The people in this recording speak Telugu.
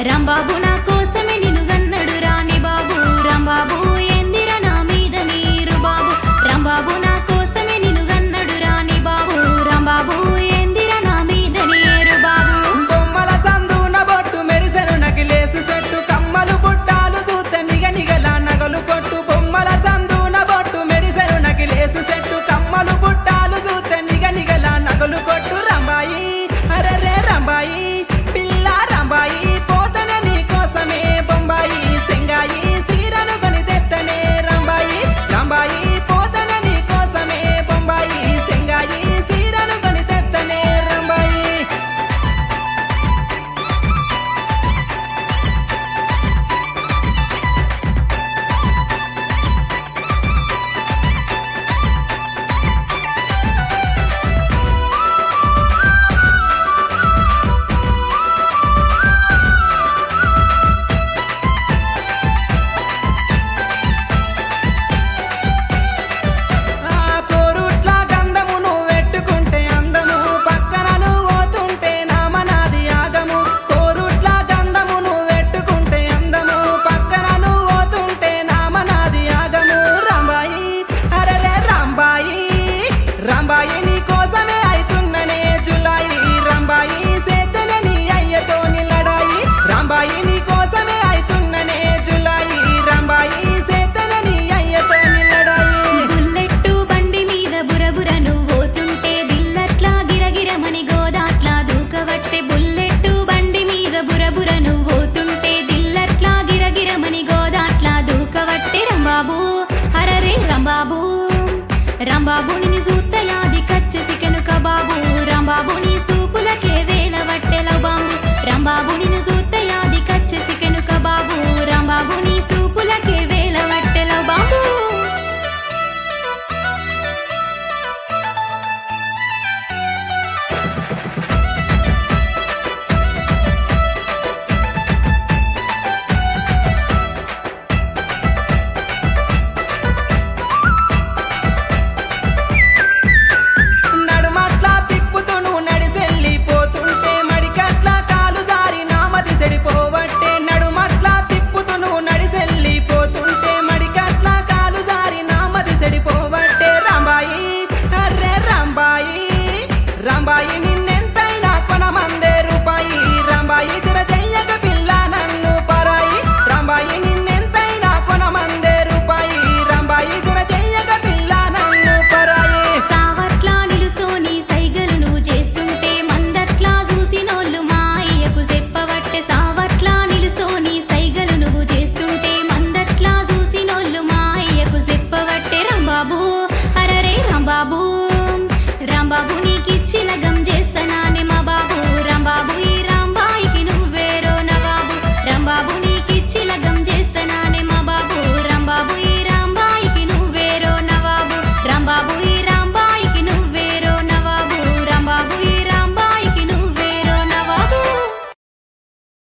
రాంబాబు నా కోసమే నిన్ను గన్నడు రాని బాబు రాంబాబు ఎందిర నా మీద నీరు బాబు రాంబాబు నా కోసమే నిన్ను గన్నడు రాని బాబు రాంబాబు ఎందిర నా మీద నీరు బాబు బొమ్మల సందున బొట్టు మెరిసెను నగిలేసు చెట్టు కమ్మలు బుట్టాలు చూస్తే నిగనిగల నగలు కొట్టు బొమ్మల సందున బొట్టు మెరిసెను నగిలేసు చెట్టు కమ్మలు బుట్టాలు చూస్తే నిగనిగల నగలు కొట్టు రంబాయి అరెరే రంబాయి పిల్ల రంబాయి పోతనే నీ కోసమే బొంబాయి సింగాయి సీరను కొని తెత్తనే రంబాయి రంబాయి పోతనే నీ కోసమే బొంబాయి సింగాయి సీరను కొని తెత్తనే రంబాయి కోరుట్ల గంధము నువ్వు పెట్టుకుంటే అందము పక్కన నువ్వు పోతుంటే నామనాది ఆగము కోరుట్ల గంధము నువ్వు పెట్టుకుంటే అందము పక్కన నువ్వు పోతుంటే నామనాది ఆగము రంబాయి అరెరే రంబాయి రంబాయి నీ కోసమే అయితున్ననే జులాయి రంబాయి సేతనే నీ అయ్యతో నిలడాయి రంబాయి నీ కోసమే అయితున్ననే జులాయి రంబాయి సేతనే నీ అయ్యతో నిలడాయి బుల్లెట్టు బండి మీద బురబుర నువ్వు పోతుంటే దిల్లట్లా గిరగిరమని గోదాట్లా దూకవట్టే బుల్లెట్టు బండి మీద బురబుర నువ్వు పోతుంటే దిల్లట్లా గిరగిరమని గోదాట్లా దూకవట్టే రంబాబు అరరే రంబాబు రాంబాబు నిన్ను చూస్తే యాది కచ్చి సికెను కబాబు రాంబాబు నీ సూపులకే వేల వట్టెల బాంబు రాంబాబు నిన్ను చూస్తే యాది కచ్చి సికెను కబాబు రాంబాబు నీ సూపులకే వేల వట్టెల బాంబు నడుమట్ల తిప్పుతూ నువ్వు నడిసెళ్ళిపోతుంటే మడికట్ల కాలు జారి నామది చెడిపోవట్టే నడుమట్ల తిప్పుతూ నువ్వు నడిసెళ్ళిపోతుంటే మడికట్ల కాలు జారి నామది చెడిపోవట్టే రంబాయి అర్రే రంబాయి రంబాయి నిన్నెంతైనా కొనమందే రూపాయి రంబాయి జర చెయ్యక పిల్ల నన్ను పరాయి రంబాయి నిన్నెంతైనా కొనమందే రూపాయి రంబాయి జర చెయ్యక పిల్ల నన్ను పరాయి సావట్లా నిలుసోని సైగలు నువ్వు చేస్తుంటే మందట్లా చూసినోళ్ళు మా అయ్యకు చెప్పవట్టే సావట్లా నిలుసోని సైగలు నువ్వు చేస్తుంటే మందట్లా చూసినోళ్ళు మా అయ్యకు చెప్పవట్టే రంబాబు అరరే రంబాబు రాంబాబు నీ